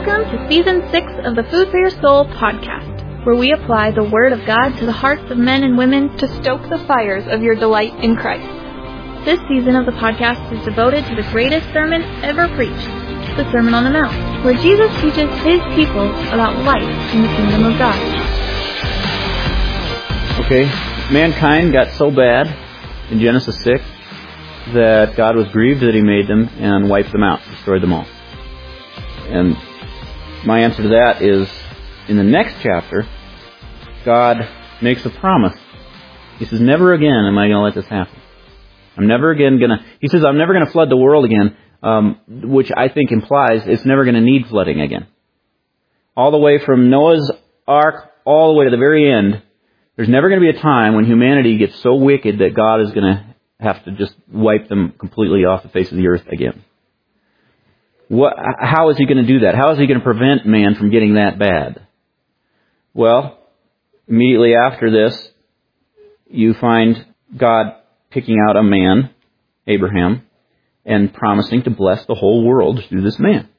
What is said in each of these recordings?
Welcome to Season 6 of the Food for Your Soul podcast, where we apply the Word of God to the hearts of men and women to stoke the fires of your delight in Christ. This season of the podcast is devoted to the greatest sermon ever preached, the Sermon on the Mount, where Jesus teaches His people about life in the kingdom of God. Okay, mankind got so bad in Genesis 6 that God was grieved that He made them and wiped them out, destroyed them all. And my answer to that is, in the next chapter, God makes a promise. He says, never again am I going to let this happen. He says, I'm never going to flood the world again, which I think implies it's never going to need flooding again. All the way from Noah's Ark all the way to the very end, there's never going to be a time when humanity gets so wicked that God is going to have to just wipe them completely off the face of the earth again. How is He going to do that? How is He going to prevent man from getting that bad? Well, immediately after this, you find God picking out a man, Abraham, and promising to bless the whole world through this man.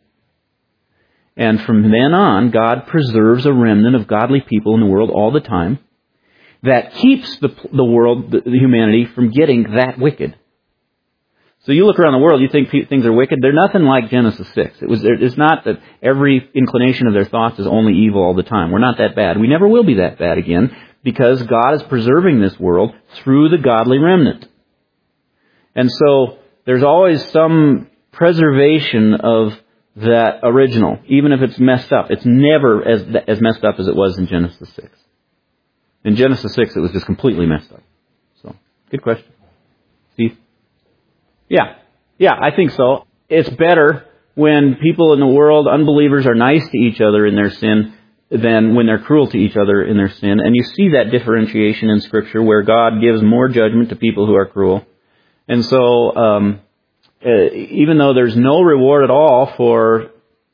And from then on, God preserves a remnant of godly people in the world all the time that keeps the world, the humanity, from getting that wicked. So you look around the world, you think things are wicked. They're nothing like Genesis 6. It's not that every inclination of their thoughts is only evil all the time. We're not that bad. We never will be that bad again because God is preserving this world through the godly remnant. And so there's always some preservation of that original, even if it's messed up. It's never as messed up as it was in Genesis 6. In Genesis 6, it was just completely messed up. So, good question. Steve? Yeah, I think so. It's better when people in the world, unbelievers, are nice to each other in their sin than when they're cruel to each other in their sin. And you see that differentiation in Scripture where God gives more judgment to people who are cruel. And so, even though there's no reward at all for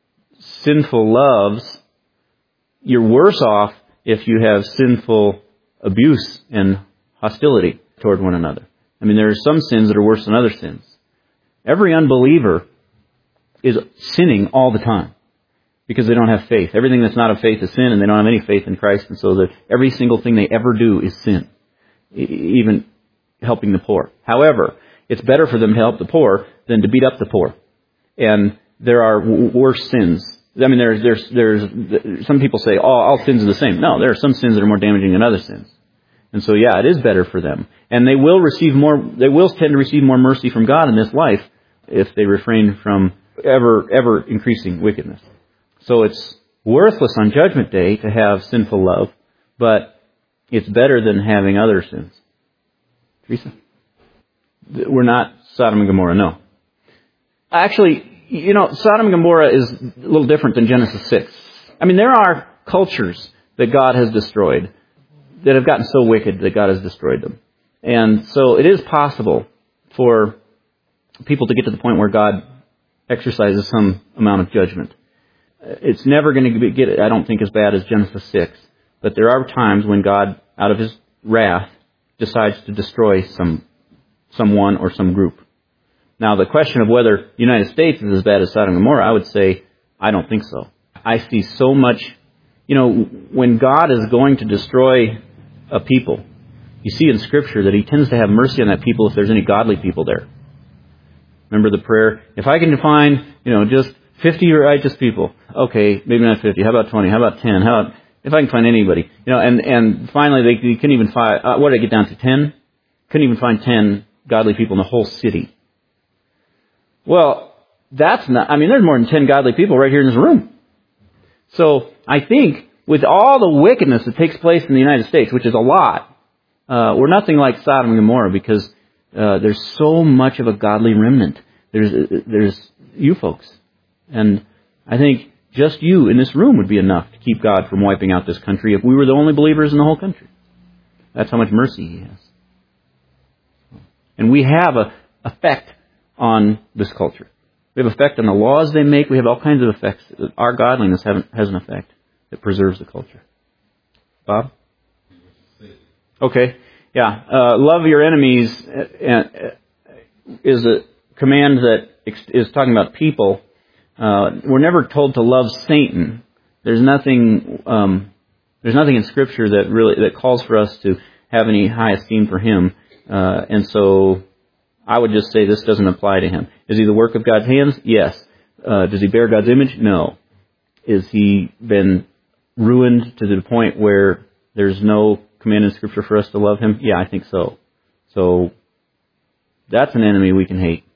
sinful loves, you're worse off if you have sinful abuse and hostility toward one another. I mean, there are some sins that are worse than other sins. Every unbeliever is sinning all the time because they don't have faith. Everything that's not of faith is sin, and they don't have any faith in Christ, and so that every single thing they ever do is sin, even helping the poor. However, it's better for them to help the poor than to beat up the poor. And there are worse sins. I mean, there's some people say, all sins are the same. No, there are some sins that are more damaging than other sins. And so, yeah, it is better for them. And they will tend to receive more mercy from God in this life if they refrain from ever increasing wickedness. So it's worthless on Judgment Day to have sinful love, but it's better than having other sins. Teresa? We're not Sodom and Gomorrah, no. Actually, Sodom and Gomorrah is a little different than Genesis 6. I mean, there are cultures that God has destroyed that have gotten so wicked that God has destroyed them. And so it is possible for people to get to the point where God exercises some amount of judgment. It's never going to get, I don't think, as bad as Genesis 6. But there are times when God, out of His wrath, decides to destroy someone or some group. Now, the question of whether the United States is as bad as Sodom and Gomorrah, I would say, I don't think so. I see so much, when God is going to destroy a people, you see in Scripture that He tends to have mercy on that people if there's any godly people there. Remember the prayer, if I can find, just 50 righteous people, okay, maybe not 50, how about 20, how about 10, if I can find anybody, and finally they couldn't even find, what did I get down to, 10? Couldn't even find 10 godly people in the whole city. Well, there's more than 10 godly people right here in this room. So I think with all the wickedness that takes place in the United States, which is a lot, we're nothing like Sodom and Gomorrah because there's so much of a godly remnant. There's you folks. And I think just you in this room would be enough to keep God from wiping out this country if we were the only believers in the whole country. That's how much mercy He has. And we have an effect on this culture. We have effect on the laws they make. We have all kinds of effects. Our godliness has an effect that preserves the culture. Bob? Okay. Yeah. Love your enemies is a command that is talking about people We're never told to love Satan. There's nothing in Scripture that calls for us to have any high esteem for him. And so I would just say this doesn't apply to him. Is he the work of God's hands? Yes. Does he bear God's image? No. Is he been ruined to the point where there's no command in Scripture for us to love him? Yeah, I think so. So that's an enemy we can hate.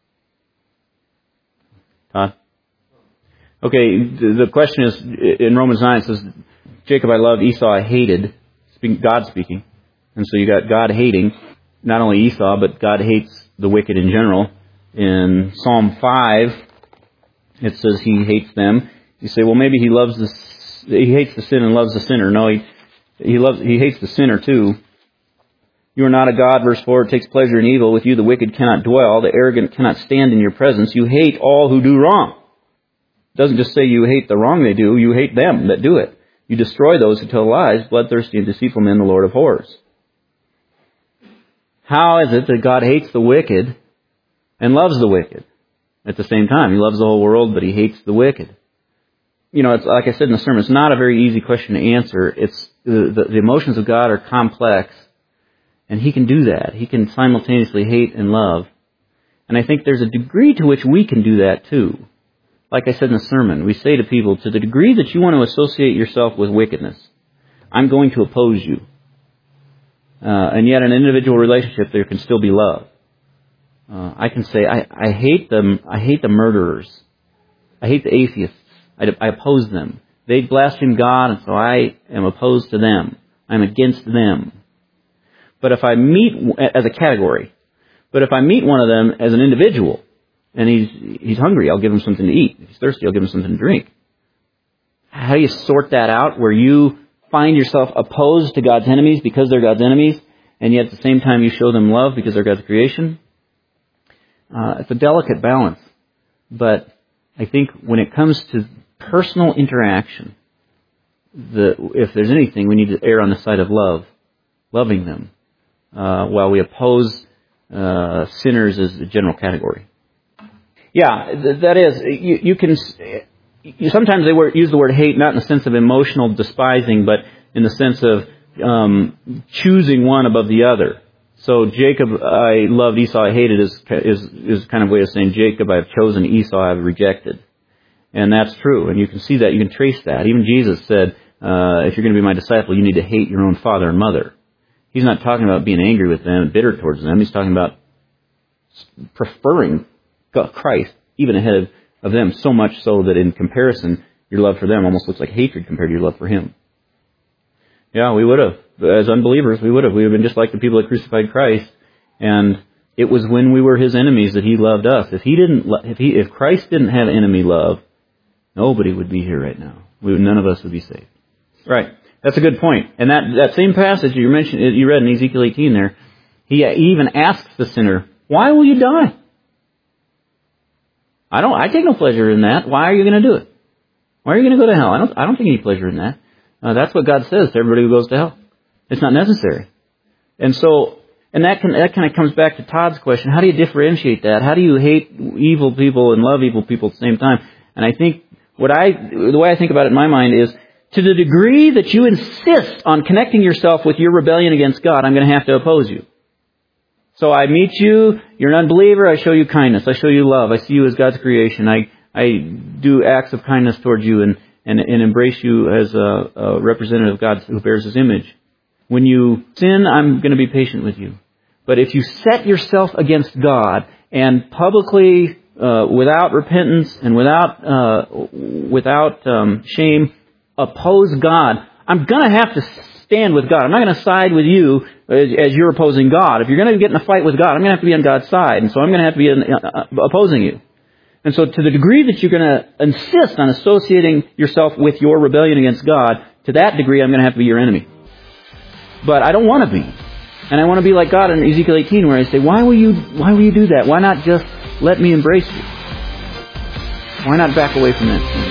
Todd? Okay, the question is, in Romans 9 it says, Jacob I loved, Esau I hated. God speaking. And so you got God hating not only Esau, but God hates the wicked in general. In Psalm 5, it says he hates them. You say, well, maybe he hates the sin and loves the sinner. No, he hates the sinner too. You are not a God, verse 4, it takes pleasure in evil. With you the wicked cannot dwell. The arrogant cannot stand in your presence. You hate all who do wrong. It doesn't just say you hate the wrong they do. You hate them that do it. You destroy those who tell lies, bloodthirsty and deceitful men, the Lord abhors. How is it that God hates the wicked and loves the wicked at the same time? He loves the whole world, but he hates the wicked. You know, it's like I said in the sermon, it's not a very easy question to answer. It's the emotions of God are complex, and he can do that. He can simultaneously hate and love. And I think there's a degree to which we can do that too. Like I said in the sermon, we say to people, to the degree that you want to associate yourself with wickedness, I'm going to oppose you. And yet in an individual relationship, there can still be love. I can say, I hate them. I hate the murderers. I hate the atheists. I oppose them. They blaspheme God, and so I am opposed to them. I'm against them. But if I meet, as a category, but if I meet one of them as an individual, and he's hungry, I'll give him something to eat. If he's thirsty, I'll give him something to drink. How do you sort that out where you find yourself opposed to God's enemies because they're God's enemies, and yet at the same time you show them love because they're God's creation? It's a delicate balance. But I think when it comes to personal interaction, if there's anything, we need to err on the side of love, loving them, while we oppose sinners as a general category. Yeah, that is, you can. Sometimes they use the word hate not in the sense of emotional despising, but in the sense of choosing one above the other. So Jacob, I loved, Esau I hated is kind of a way of saying Jacob I've chosen, Esau I've rejected. And that's true, and you can see that, you can trace that. Even Jesus said, if you're going to be my disciple, you need to hate your own father and mother. He's not talking about being angry with them and bitter towards them. He's talking about preferring Christ even ahead of them, so much so that in comparison, your love for them almost looks like hatred compared to your love for him. Yeah, we would have. As unbelievers, we would have. We would have been just like the people that crucified Christ. And it was when we were his enemies that he loved us. If Christ didn't have enemy love, nobody would be here right now. None of us would be saved. Right. That's a good point. And that same passage you mentioned, you read in Ezekiel 18 there, he even asks the sinner, why will you die? I take no pleasure in that. Why are you going to do it? Why are you going to go to hell? I don't take any pleasure in that. That's what God says to everybody who goes to hell. It's not necessary. And that kind of comes back to Todd's question. How do you differentiate that? How do you hate evil people and love evil people at the same time? And I think the way I think about it in my mind is, to the degree that you insist on connecting yourself with your rebellion against God, I'm going to have to oppose you. So I meet you, you're an unbeliever, I show you kindness, I show you love, I see you as God's creation, I do acts of kindness towards you and embrace you as a representative of God who bears His image. When you sin, I'm going to be patient with you. But if you set yourself against God and publicly, without repentance and without shame, oppose God, I'm going to have to stand with God. I'm not going to side with you as you're opposing God. If you're going to get in a fight with God, I'm going to have to be on God's side. And so I'm going to have to be opposing you. And so to the degree that you're going to insist on associating yourself with your rebellion against God, to that degree I'm going to have to be your enemy. But I don't want to be. And I want to be like God in Ezekiel 18 where I say, why will you do that? Why not just let me embrace you? Why not back away from that sin?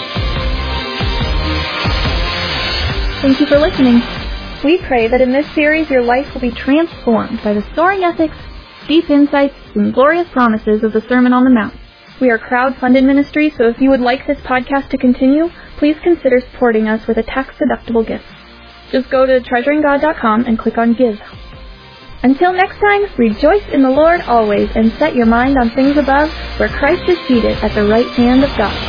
Thank you for listening. We pray that in this series your life will be transformed by the soaring ethics, deep insights, and glorious promises of the Sermon on the Mount. We are a crowd-funded ministry, so if you would like this podcast to continue, please consider supporting us with a tax-deductible gift. Just go to treasuringgod.com and click on Give. Until next time, rejoice in the Lord always and set your mind on things above, where Christ is seated at the right hand of God.